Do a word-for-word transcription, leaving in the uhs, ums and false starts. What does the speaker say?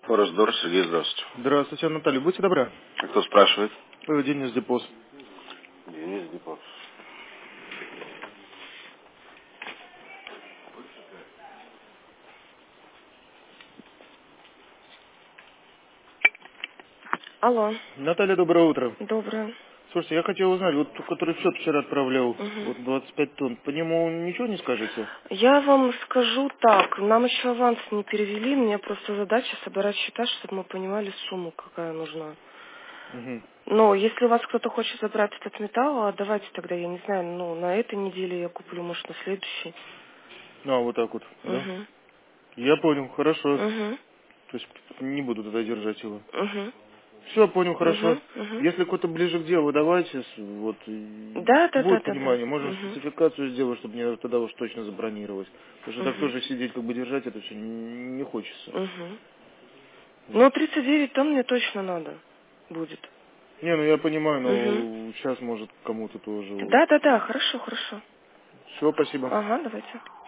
Раздор, Сергей, здравствуйте. Здравствуйте, Наталья, будьте добры. А кто спрашивает? Э, Денис Депоз. Денис Депоз. Алло. Наталья, доброе утро. Доброе. Слушайте, я хотел узнать, вот тот, который счет вчера отправлял, Угу. вот двадцать пять тонн, по нему ничего не скажете? Я вам скажу так, нам еще аванс не перевели, мне просто задача собирать счета, чтобы мы понимали сумму, какая нужна. Угу. Но если у вас кто-то хочет забрать этот металл, а давайте тогда, я не знаю, ну, на этой неделе я куплю, может, на следующей. А, вот так вот, да? Угу. Я понял, хорошо. Угу. То есть не буду тогда держать его. Угу. Все, понял, хорошо. Угу. Угу. Если какой-то ближе к делу, давайте, с- вот, и Да, да, да, будет да, да. понимание, можно Угу. спецификацию сделать, чтобы мне тогда уж точно забронировать. Потому что так Угу. тоже сидеть, как бы держать, это все не хочется. Угу. Вот. Ну, тридцать девять тонн мне точно надо будет. Не, ну я понимаю, Угу. но сейчас может кому-то тоже вот. Да, да, да, хорошо, хорошо. Все, спасибо. Ага, давайте.